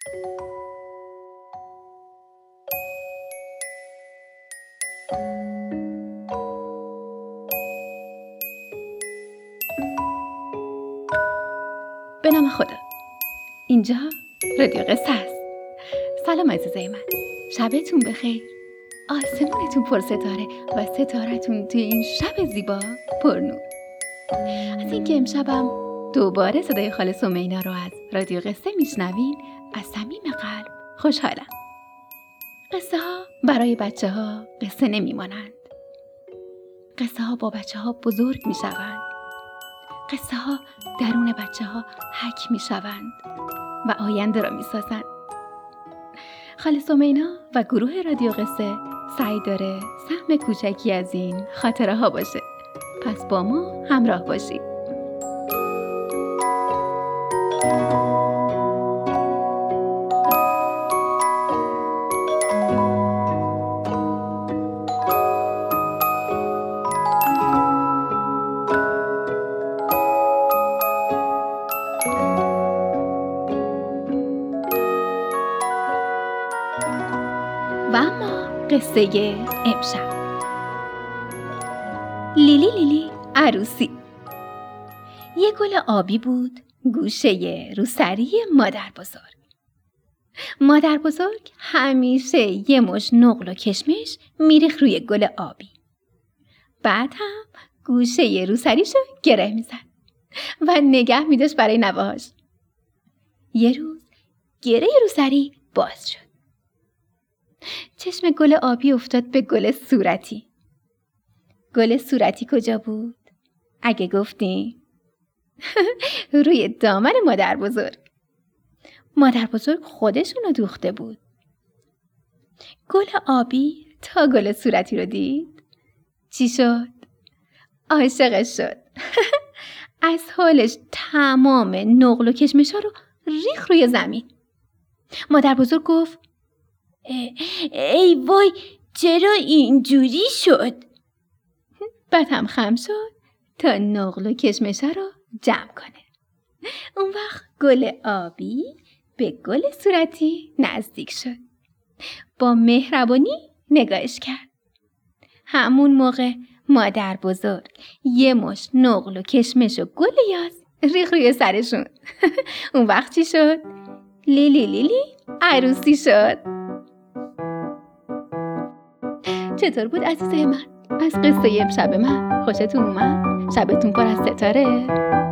به نام خدا. اینجا رادیو قصه است. سلام عزیزای من، شبتون بخیر. آسمونتون پر ستاره و ستارتون توی این شب زیبا پر نور. از اینکه امشبم دوباره صدای خاله سمینا رو از رادیو قصه میشنوین از صمیم قلب خوشحالم. قصه ها برای بچه ها قصه نمیمانند. قصه ها با بچه ها بزرگ میشوند. قصه ها درون بچه ها حک می شوند و آینده را می سازند. خاله سمینا و گروه رادیو قصه سعی داره سهم کوچکی از این خاطره ها باشه. پس با ما همراه باشید. و اما قصه امشب. لیلی عروسی. یه گل آبی بود گوشه روسری مادر بزرگ. مادر بزرگ همیشه یه مش نقل و کشمش میریخت روی گل آبی. بعد هم گوشه روسریشو گره میزد و نگه میداشت برای نوه‌هاش. یه روز گره روسری باز شد. چشم گل آبی افتاد به گل صورتی. گل صورتی کجا بود؟ اگه گفتیم روی دامن مادر بزرگ. مادر بزرگ خودشونو دوخته بود. گل آبی تا گل صورتی رو دید چی شد؟ عاشقش شد. از حالش تمام نقل و کشمشا رو ریخ روی زمین. مادر بزرگ گفت ای وای، چرا اینجوری شد؟ بعد هم خم شد تا نقل و کشمشه رو جمع کنه. اون وقت گل آبی به گل صورتی نزدیک شد. با مهربانی نگاهش کرد. همون موقع مادر بزرگ یه مش نقل و کشمش و گل یاس ریخ روی سرشون. اون وقت چی شد؟ لیلی عروسی شد. چطور بود عزیزای من؟ از قصه امشب من خوشتون اومد؟ شبتون پر از ستاره؟